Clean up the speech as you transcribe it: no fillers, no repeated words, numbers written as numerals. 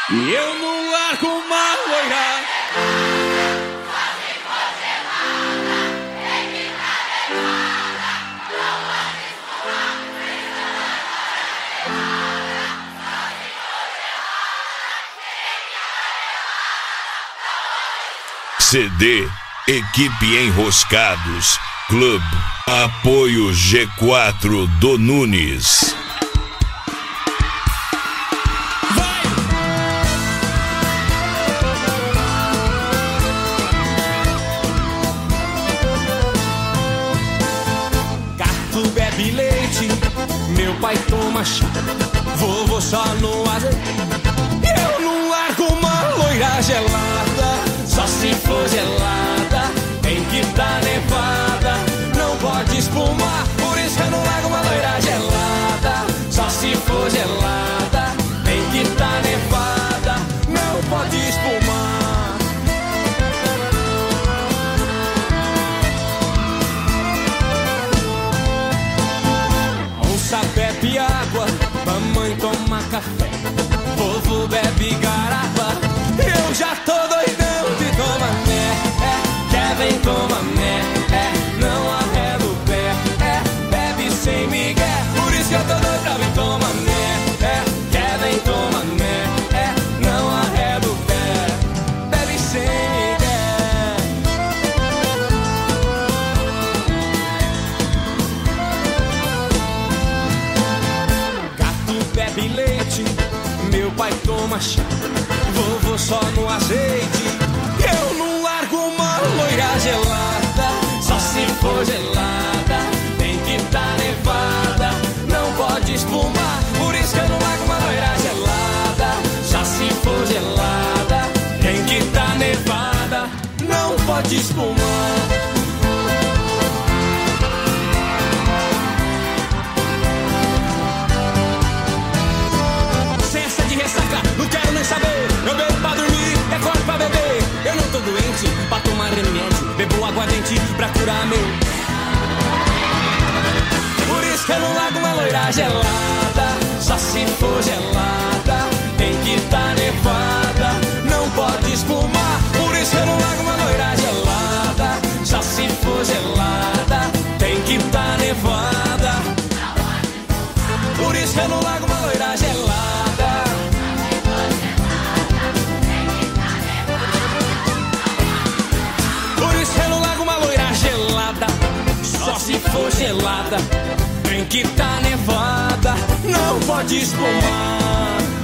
E eu não largo uma loira. CD Equipe Enroscados Club. Apoio G4 do Nunes. Gato bebe leite, meu pai toma chá, vovô só no azeite. Eu não largo uma loira gelada. Só se for gelada, tem que tá nevada. Não pode espumar, por isso eu não largo uma loira gelada. Só se for gelada, tem que tá nevada. Não pode espumar. Onça bebe água, mamãe toma café, vovô bebe garapa. Eu já tô doidão de toma né, Kevin toma né, não arreda o pé, bebe sem migué, por isso que eu tô doido pra ver toma né, Kevin toma né, não arreda o pé, bebe sem migué. Gato bebe leite, meu pai toma chá, vovô só no azeite. Eu não largo uma loira gelada. Só se for gelada, tem que tá nevada. Não pode espumar, por isso que eu não largo uma loira gelada. Só se for gelada, tem que tá nevada. Não pode espumar. Não quero nem saber, eu bebo pra dormir, acordo pra beber. Eu não tô doente pra tomar remédio, bebo aguardente pra curar meu. Por isso que eu não largo uma loira gelada. Só se for gelada, tem que tá nevada. Não pode espumar, por isso que eu não largo uma loira gelada. Só se for gelada, tem que tá nevada. Por isso que eu não largo uma loira gelada. Só se for gelada, tem que tá nevada. Não pode espumar.